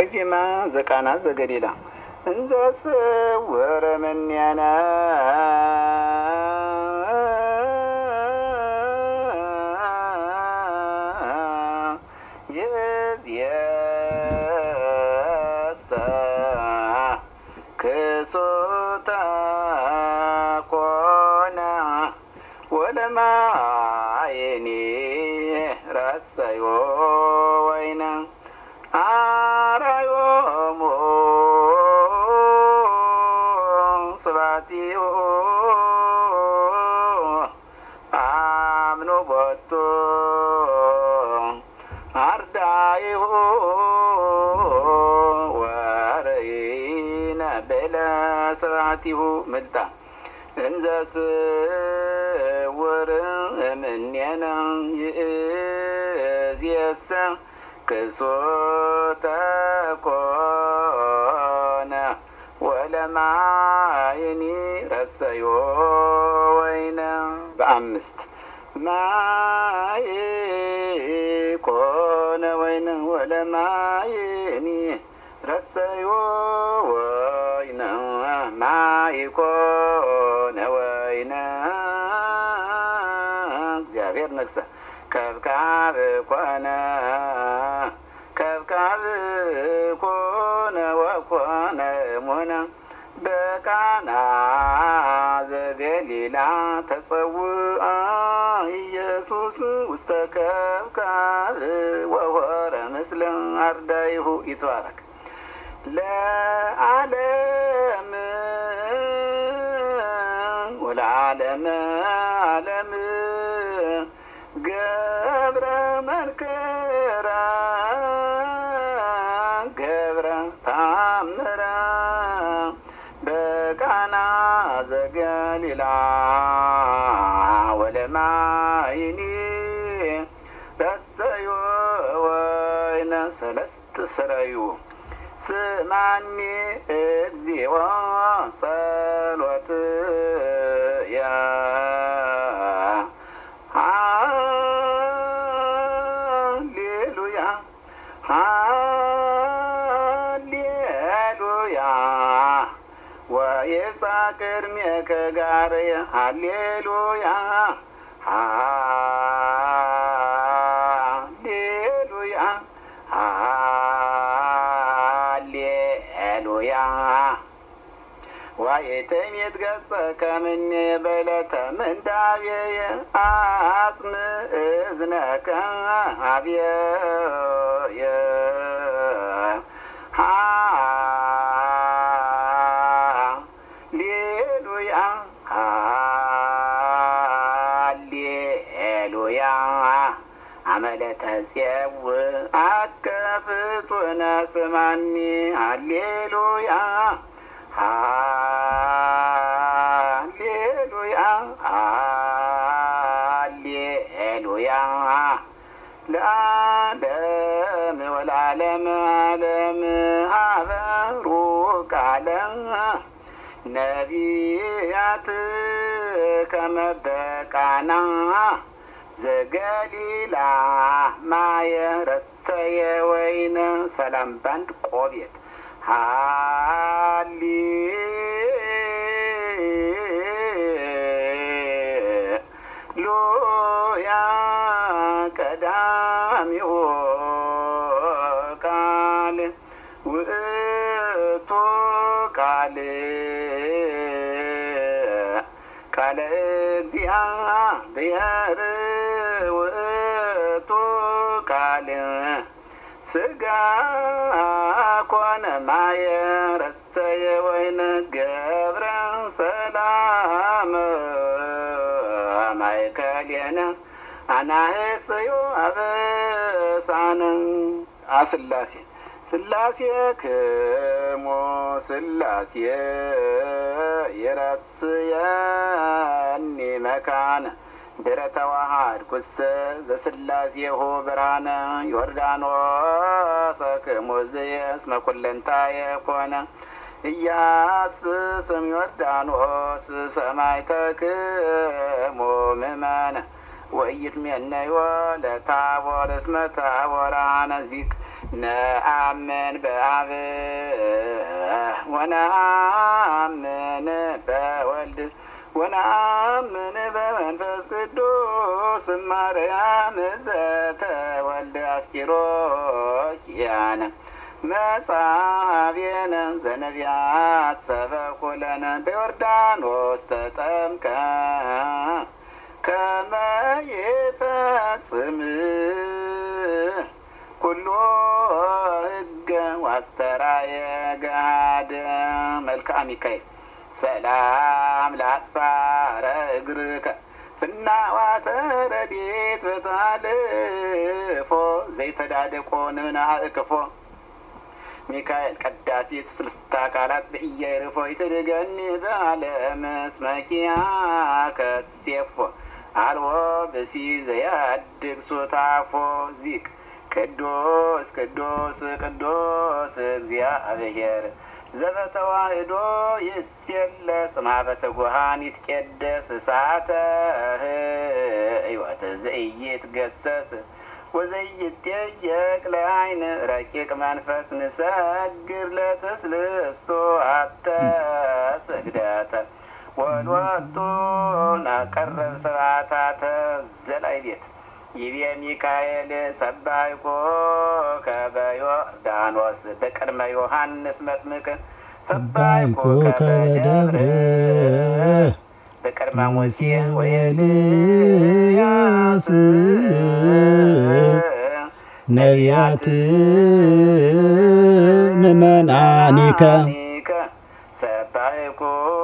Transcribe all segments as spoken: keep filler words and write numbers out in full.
ዜማ ዘቃና ዘገሊላ እንዘስ ወረመንያና የዚያሳ ክሶታ ኮና ወለማየኒ ራሳዮ ወይና አራዮሞ ስባቲዮ አምኖ ቦቶ አርዳይሁ ወረይና በላ ስባቲሁ ምልታ እንዘስ ወር እምኔና ይእዜሰ ክሶተ ኮነ ወለማይኒ ረሰዮ ወይነ በአምስት ማይ ኮነ ወይነ ወለማይኒ ረሰዮ ወይነ ማይ ኮነ ወይነ እግዚአብሔር ነግሰ ከብካብ ኮነ ከብካብ ኮነ ወኮነ ሙነ በቃና ዘገሊላ ተጸውአ ኢየሱስ ውስተ ከብካብ ወሆረ ምስለ አርዳይሁ ይትባረክ ለዓለም ወለዓለመ ዓለም ገብረ መንክራ ገብረ ታምራ በቃና ዘገሊላ ወለማይኒ ረሰዮ ወይነ ሰለስት ስረዩ ስማኒ እግዚኦ ጸሎትየ ሃሌሉያ ሃሌሉያ ወይጻቅ እድሜከ ጋርየ ሃሌሉያ ሃሌሉያ ሃሌሉያ ዋየተሜት ገጸ ከምኔ በለተ ምንዳቤየ አጽም እዝነከ አብየየ ሃሌሉያ ሃሌሉያ አመለተ ጽየው አከፍቱነ ስማኒ ሃሌሉያ ሃሌሉያ ሃሌሉያ ለዓለም ወለዓለመ ዓለም ሀበሩ ቃለ ነቢያት ከመ በቃና ዘገሊላ ማየ ረሰየ ወይነ ሰላም ባንድ ቆቤት ሃሌሉያ ቀዳሚሁ ቃል ውእቱ ቃል ቃለ እግዚአብሔር ውእቱ ቃል ስጋ ኮነ ማየ ረሰየ ወይነ ገብረ ሰላም ማእከሌነ አናህስዮ አበሳነ አስላሴ ስላሴ ክሙ ስላሴ ይረስየኒ መካነ ድረ ተዋሃድ ኩሰ ዘስላሴሁ ብርሃነ ዮርዳኖስ ክሙዝየ እስመ ኩለንታየ ኮነ ኢያስስም ዮርዳኖስ ሰማዕተክሙ ምእመነ ወኢይትሜነዮ ለታቦር እስመ ታቦር አነዚክ ነአምን በአብ ወነአምን በወልድ ወነአምን በመንፈስ ቅዱስ ማርያም ዘተወልደ አፍቂሮ ኪያነ መጻብየነ ዘነቢያት ሰበኩ ለነ በዮርዳኖስ ተጠምቀ ከመ ይፈጽም ኩሎ ሕገ ወአስተርአየ ገሃደ። መልክዐ ሚካኤል ሰላም ለአጽፋረ እግርከ ፍናዋተ ረድኤት በታልፎ ዘይተዳደቆ ንናእክፎ። ሚካኤል ቀዳሴት ስልስተ አካላት በኢያዕርፎ ይትድገኒ በዓለም እስመ ኪያከሴፎ አልቦ ብእሲ ዘያድግ ሱታፎ። ዚቅ ቅዱስ ቅዱስ ቅዱስ እግዚአብሔር ዘበተዋህዶ ይሴለስ ማኅበተ ጉሃን ይትቄደስ እሳተ ሕይወት ዘኢይትገሰስ ወዘይትየቅ ለዓይን ረቂቅ መንፈስ ንሰግር ለትስልስቱ አተ ስግደተ ወልወቱ ናቀርብ ስብሐታተ ዘላይ ቤት ይቤ ሚካኤል ሰባይኮ ከበዮርዳኖስ በቅድመ ዮሐንስ መጥምቅ ሰባይኮ ከበደብረ በቅድመ ሙሴ ወኤልያስ ነቢያት ምእመናኒከ ሰባይኮ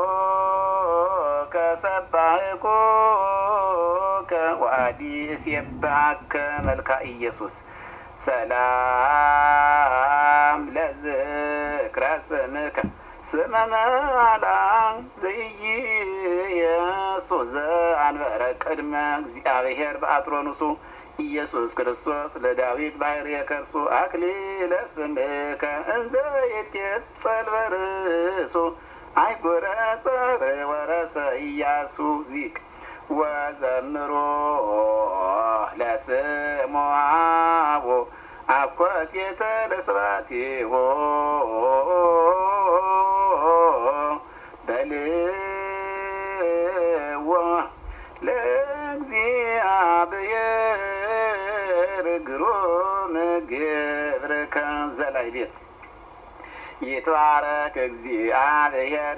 ከሰባይኮ ከዋዲ እሴባከ መልክዐ ኢየሱስ ሰላም ለዝክረ ስምከ ስመ መዓላ ዘኢየሱስ ዘአንበረ ቅድመ እግዚአብሔር በአትሮኑሱ ኢየሱስ ክርስቶስ ለዳዊት ባሕርየ ከርሱ አክሊለ ስምከ እንዘ ይትቄጸል በርእሱ አይጉረ ጸር ወረሰ ኢያሱ። ዚቅ ወዘምሮ ለስሙ አቦ አኮቴተ ለስብሐቲሁ በልዎ ለእግዚአብሔር ግሩም ግብርከ ዘላይ ቤት ይትባረክ እግዚአብሔር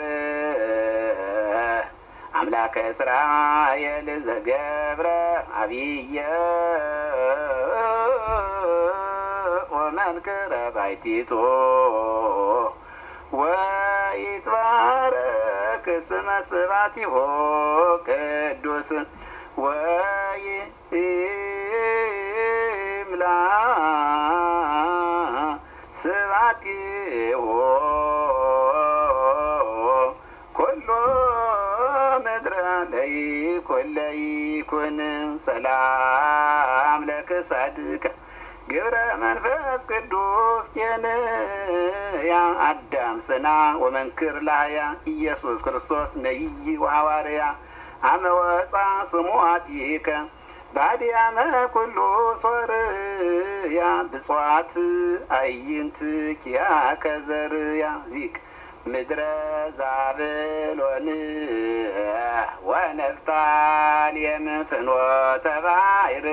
አምላከ እስራኤል ዘገብረ አብየ ወመንክረ ባሕቲቱ ወይትባረክ ስመ ስብሐቲሁ ቅዱስ ወይምላ ስብሐቲሁ ኩሎ ምድረ ለይኩን ለይኩን። ሰላም ለክሳድከ ግብረ መንፈስ ቅዱስ ኬንያ አዳም ስና ወመንክር ላህያ ኢየሱስ ክርስቶስ ነቢይ ወሐዋርያ አመ ወፃ ስሙ አጢከ ባዲያመ ኩሉ ሶርያ ብፅዋት አይንት ኪያከ ዘርያ። ዚቅ ምድረ ዛብሎን ወነፍታሌም ፍኖተ ባሕር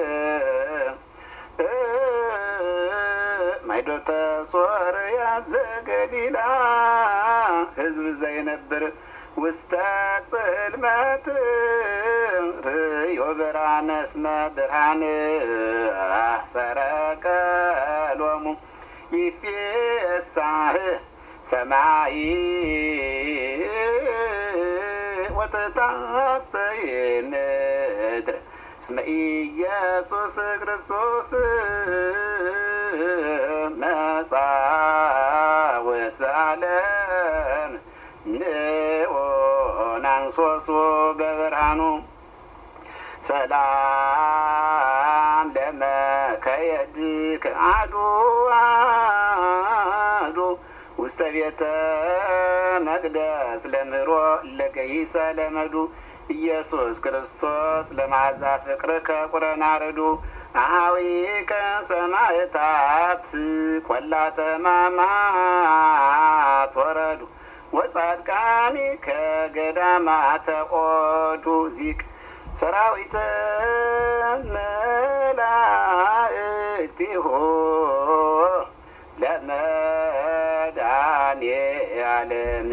ማይዶተ ሶርያ ዘገሊላ ሕዝብ ዘይነብር ውስተ ጽልመት ርእዮ ብርሃነ እስመ ብርሃን ሰረቀ ሎሙ ይትፌሳህ ሰማይ ወተታሰይ ምድር እስመ ኢየሱስ ክርስቶስ መጻ ውስተ ዓለም ንኦናንሶሶ በብርሃኑ። ሰላም ለመከየድከ አሐዱ አሐዱ ውስተ ቤተ መቅደስ ለምሮ ለገይሰ ለመዱ ኢየሱስ ክርስቶስ ለመዓዛ ፍቅርከ ቁረና ረዱ አኀዊከ ሰማዕታት ቈላተ ሕማማት ወረዱ ወጻድቃኒ ከገዳማተ ኦዱ ዚቅ ሰራዊተ መላእክቲሁ ለመድኃኔዓለም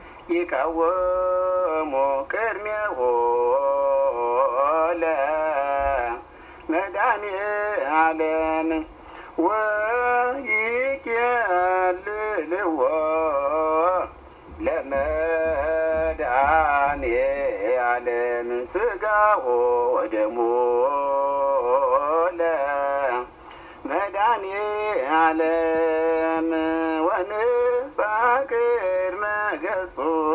ይቀወሙ ቅድሜሁ ለመድኃኔዓለም ወይቄልልዎ ለመድኃኔዓለም ሥጋሁ ወደሙ ለመድኃኔዓለም ወንጻ ቅድመ ገጹ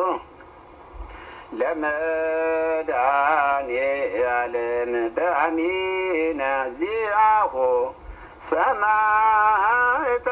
ለመድኃኔዓለም በአሚነ ዚአሁ ሰማዕታ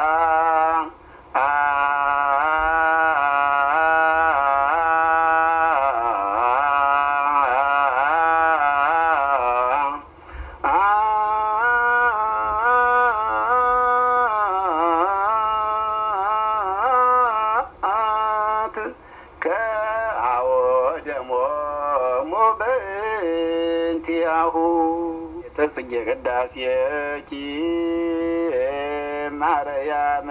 በእንቲአሁ የተጽጌ ቅዳሴኪ ማርያም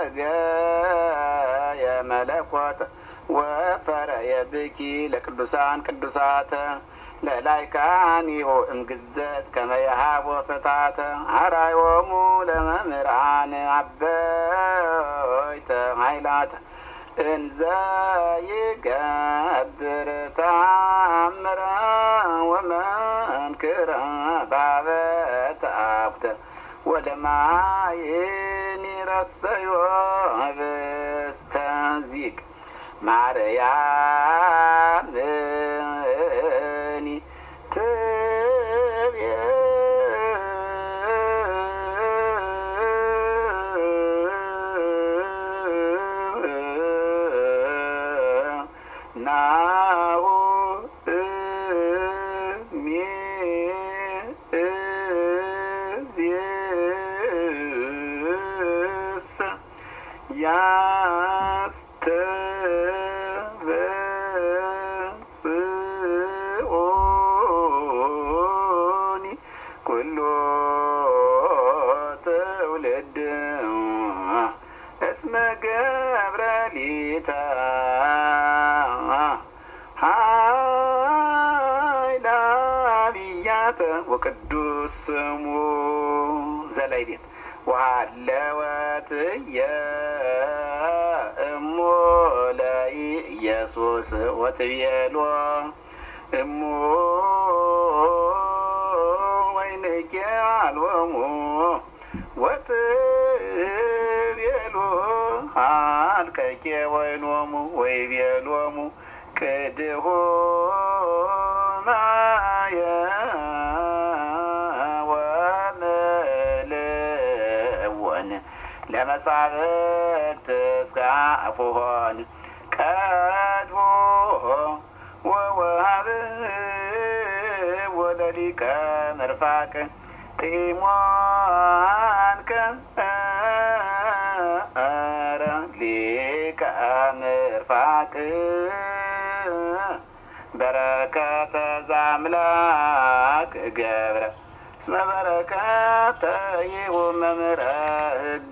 ጸገየ መለኮት ወፈረየ ብኪ ለቅዱሳን ቅዱሳተ ለላይካኒሁ እምግዘት ከመ የሃቦ ፍታተ አርአዮሙ ለመምህራን አበይተ ኃይላተ እንዘ ይገብር ተአምረ ወመንክረ ባበ ተአኩተ ወለማይን ይረሰዮ ህብስተ ዚቅ ማርያምኒ ትቤ ናሁ እምይእዜሰ ያስተበጽኦኒ ኩሉ ትውልድ እስመ ገብረ ሊተ ኃይለ አብያተ ወቅዱስ ስሙ ዘላይዴት ወሃለወት የእሙ ለኢየሱስ ወትቤሎ እሙ ወይንኬ አልወሙ ወትቤሎ አልከኬ ወይኖሙ ወይቤሎሙ ቅድሁ ማየ ወምልእወን ለመጻሕፍት እስካፉሆን ቀድሞ ወወሀብእ ወለሊቀ ምርፋቅ ጢሞንከ ኧረ ሊቀ ምርፋቅ በረከተ ዘአምላክ ገብረ እስመ በረከተ ይሁን መምህረ ሕግ